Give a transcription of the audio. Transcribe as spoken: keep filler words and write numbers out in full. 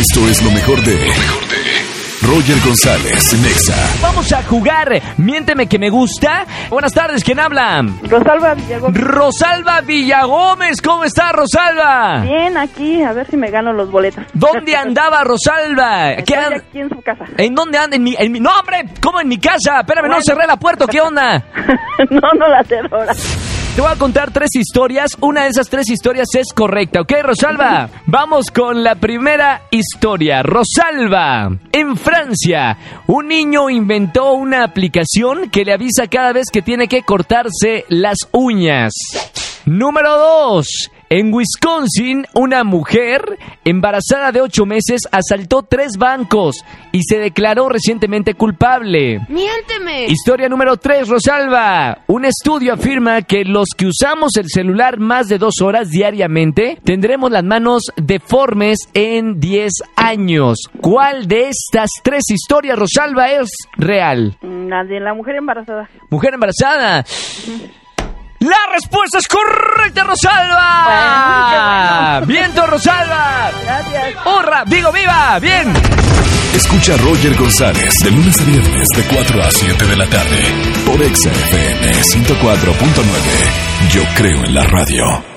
Esto es lo mejor de... Lo mejor de... Roger González, Nexa. Vamos a jugar Miénteme que me gusta. Buenas tardes, ¿quién habla? Rosalba Villagómez. Rosalba Villagómez, ¿cómo está Rosalba? Bien, aquí, a ver si me gano los boletos. ¿Dónde andaba Rosalba? Estoy and... aquí en su casa. ¿En dónde anda? En mi, en mi... No, hombre, ¿cómo en mi casa? Espérame, bueno. No cerré la puerta, ¿qué onda? no, no la cerró ahora. Te voy a contar tres historias. Una de esas tres historias es correcta, ¿ok, Rosalba? Vamos con la primera historia. Rosalba, en Francia, un niño inventó una aplicación que le avisa cada vez que tiene que cortarse las uñas. Número dos. En Wisconsin, una mujer embarazada de ocho meses asaltó tres bancos y se declaró recientemente culpable. ¡Miénteme! Historia número tres, Rosalba. Un estudio afirma que los que usamos el celular más de dos horas diariamente tendremos las manos deformes en diez años. ¿Cuál de estas tres historias, Rosalba, es real? La de la mujer embarazada. ¿Mujer embarazada? Uh-huh. ¡La respuesta es correcta, Rosalba! Bueno, bueno. ¡Viento, Rosalba! Gracias. ¡Hurra! ¡Digo viva! ¡Bien! Escucha a Roger González de lunes a viernes de cuatro a siete de la tarde por Exa F M ciento cuatro punto nueve. Yo creo en la radio.